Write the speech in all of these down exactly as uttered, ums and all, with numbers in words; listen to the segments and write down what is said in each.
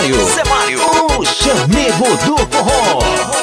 Mário, Zé Mário, o chamego do forró.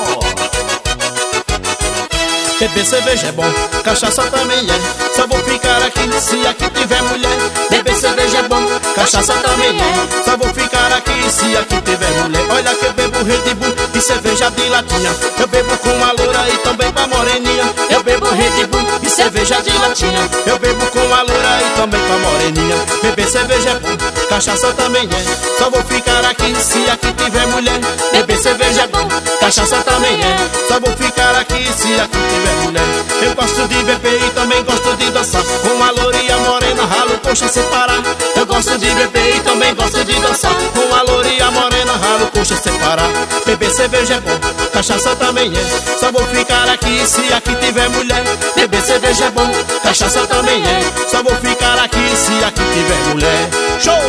Beber cerveja é bom, cachaça também é. Só vou ficar aqui se aqui tiver mulher. Beber cerveja é bom, cachaça também é. Só vou ficar aqui se aqui tiver mulher. Olha que eu bebo Red Bull e cerveja de latinha. Eu bebo com a loura e também com a moreninha. Eu bebo Red Bull e cerveja de latinha. Eu bebo com a loura e também com a moreninha. Beber cerveja é bom, cachaça também é. Só vou ficar aqui se aqui tiver mulher. Beber cerveja é bom, cachaça também é. Só vou ficar aqui se aqui tiver mulher. Eu gosto de beber e também gosto de dançar. Com a loura e a morena, ralo, coxa sem parar. Eu gosto de beber e também gosto de dançar. Com a loura e a morena, ralo, coxa sem parar. Beber cerveja é bom, cachaça também é. Só vou ficar aqui se aqui tiver mulher. Beber cerveja é bom, cachaça também é. Só vou ficar aqui se aqui tiver mulher. Show!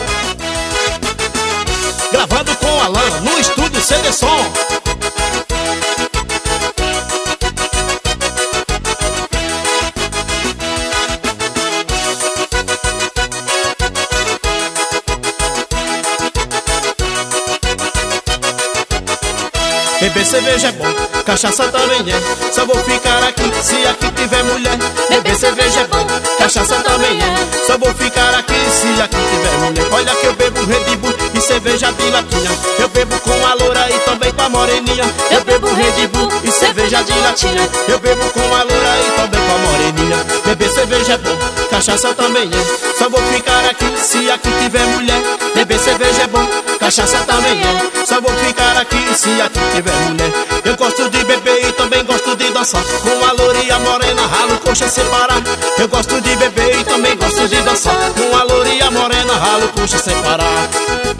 Gravando com Alan no estúdio C D Som. Beber cerveja é bom, cachaça também é. Só vou ficar aqui se aqui tiver mulher. Beber cerveja é bom, cachaça também é. Só vou ficar aqui se aqui tiver mulher. Olha que eu bebo Red Bull e cerveja de latinha. Eu bebo com a loura e também com a moreninha. Eu bebo Red Bull e cerveja de latinha. Eu bebo com a loura e também com a moreninha. Beber cerveja é bom, cachaça também é. Só vou ficar aqui se aqui tiver mulher. Beber cerveja é bom, cachaça também é. Só vou ficar aqui se aqui tiver mulher. Eu gosto de beber e também gosto de dançar. Com a loura e a morena, ralo, coxa sem parar. Eu gosto de beber e também gosto de dançar. Com a loura e a morena, ralo, coxa sem parar.